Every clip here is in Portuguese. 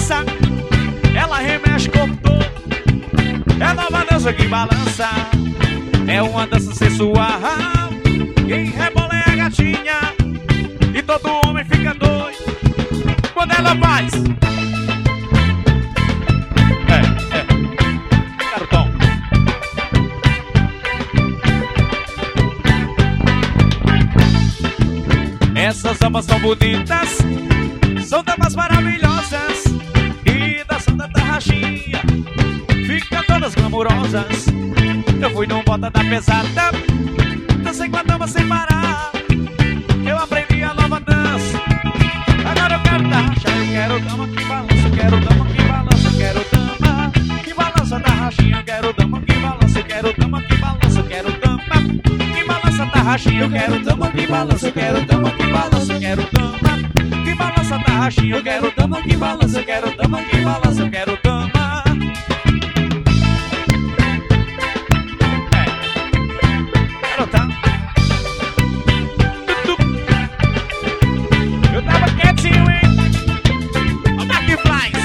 dança, ela remexe o corpo todo. É nova dança que balança, é uma dança sensual. Quem rebola é a gatinha, e todo homem fica doido quando ela faz. Garotão. Essas damas são bonitas, são damas maravilhosas, e dançando a tarraxinha ficam todas glamurosas. Eu fui num bota da pesada, dancei com a dama sem parar. Eu aprendi a nova dança, agora eu quero tarraxa. Eu quero dama que balança, eu quero dama que balança, eu quero dama que balança a tarraxinha. Eu quero dama que balança, eu quero dama que balança, eu quero dama que balança a tarraxinha. Eu quero dama que balança, eu quero dama que balança, eu quero dama que balança a tarraxinha. Eu quero dama que balança, eu quero dama que balança, eu quero dama. Eu tava quietinho, hein? Olha aqui, flies.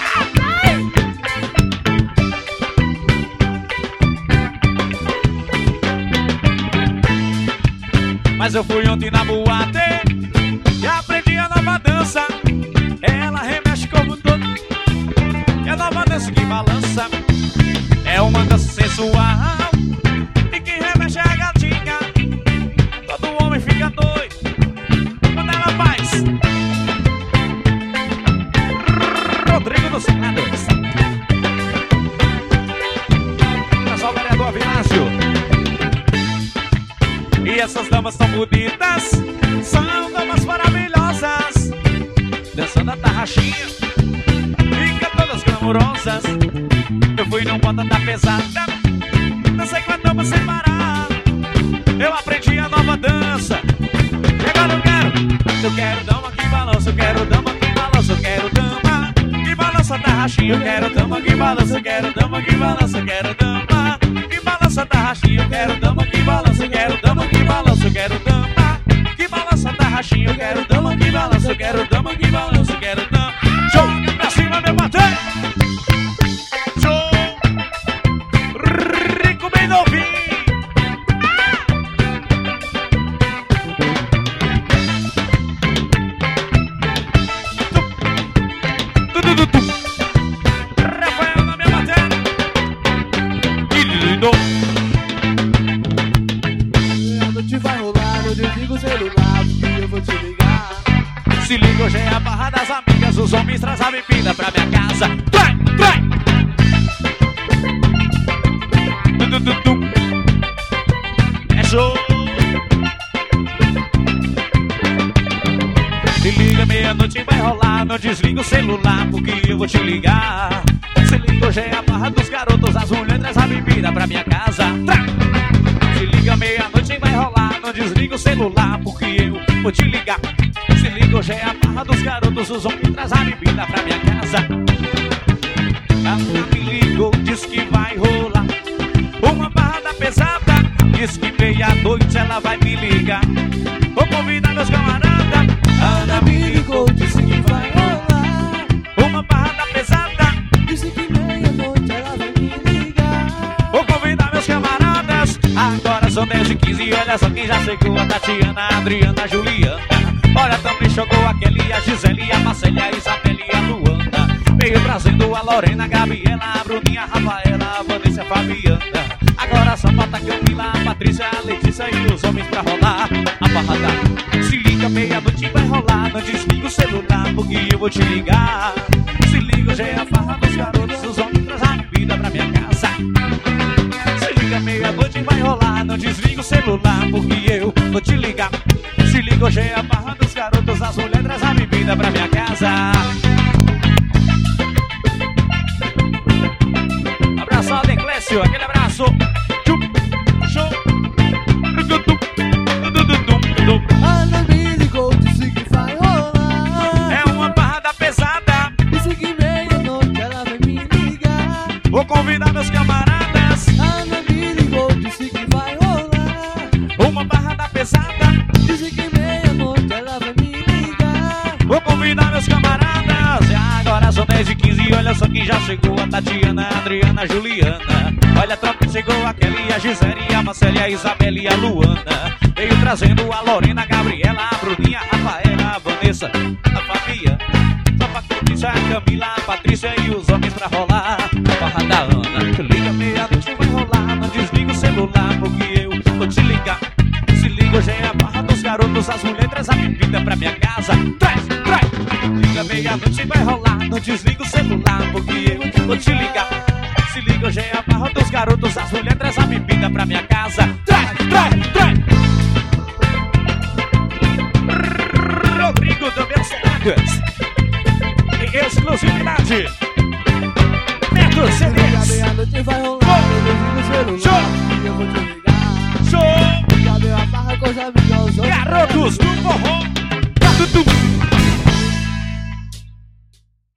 Mas eu fui ontem na boate e aprendi a nova dança. Ela remexe o corpo todo, é a nova dança que balança, é uma dança sensual. E quem remexe é a gatinha, todo homem fica doido quando ela faz. Rodrigo dos Senadores, é só o vereador Vinácio. E essas damas são bonitas, são damas maravilhosas, dançando a tarraxinha fica todas glamurosas. Eu fui num bota da pesada, dancei com a dama sem parar. Eu aprendi a nova dança, e agora eu quero dama que balança, eu quero dama que balança, eu quero dama que balança a tarraxinha. Eu quero dama que balança, eu quero dama que balança, eu quero dama que balança a tarraxinha. Eu quero dama que balança, eu quero dama que balança, eu quero dama que balança a tarraxinha. Eu quero dama que balança, eu quero dama que balança, eu quero dama. Joga pra cima, meu bater. Show. Rico bem novinho. Rafael na minha bater. Que lindo. A noite vai rolar, eu desligo o celular porque eu vou te ligar. Se liga, hoje é a barra das amigas, os homens trazem a bebida pra minha casa. Trai, trai. É show. Se liga, meia-noite vai rolar, não desliga o celular porque eu vou te ligar. Se liga, hoje é a barra dos garotos, as mulheres trazem a bebida pra minha casa. Trai. Se liga, meia-noite vai rolar, não desliga o celular porque eu vou te ligar. Se liga, hoje é a barra dos garotos, os homens trazem a bebida pra minha casa. Ela me ligou, diz que vai rolar uma barra da pesada, diz que meia-noite ela vai me ligar. Vou convidar meus camaradas. Ana me ligou, disse que vai rolar Uma barra da pesada, disse que meia-noite ela vai me ligar. vou convidar meus camaradas. Agora são 10h15, olha só quem já chegou. A Tatiana, a Adriana, a Juliana. Olha, também chegou a Kelly, a Gisele, a Marcela, a Isabela e a Luana. Veio trazendo a Lorena, a Gabriela, a Bruninha, a Rafaela, a Vanessa, a Fabiana. Agora só falta a Camila, a Patrícia, a Letícia e os homens pra rolar a barrada. Se liga, meia-noite vai rolar, não desliga o celular porque eu vou te ligar. Se liga, hoje é a farra dos garotos, os homens trazem a bebida pra minha casa. Se liga, meia-noite vai rolar, não desliga o celular porque eu vou te ligar. Se liga, hoje é a barra dos garotos, as mulheres trazem a bebida pra minha casa. Abraço, Declésio, aquele abraço. Show. Ana me ligou, disse que vai rolar. É uma barra pesada, Disse que meia-noite ela vai me ligar. vou convidar meus camaradas. Ana me ligou, disse que vai rolar. Uma barra pesada, Disse que meia-noite ela vai me ligar. vou convidar meus camaradas. E agora são 10h15. só quem já chegou, a Tatiana, a Adriana, a Juliana. Olha a tropa, chegou a Kelly, a Gisele, a Marcele, a Isabela e a Luana. Veio trazendo a Lorena, a Gabriela, a Bruninha, a Rafaela, a Vanessa, a Fabia. Só pra curtir a Camila, a Patrícia e os homens pra rolar a barra da Ana. Tu liga meia-noite, vai rolar, não desliga o celular porque eu vou te ligar. Se liga, hoje é a barra dos garotos, as mulheres traz a bebida pra minha casa. Traz, traz! Liga meia-noite, vai rolar, não desliga o celular porque eu vou te ligar. Se liga, hoje é a barra dos garotos, as mulheres traz a bebida pra minha casa. Traz, traz, traz! Rodrigo do Mercedes, em exclusividade. Neto CDs. Meia-noite vai rolar, eu desligo o celular e eu vou te ligar. Show! Cadê a barra com os amigos? Garotos do forró.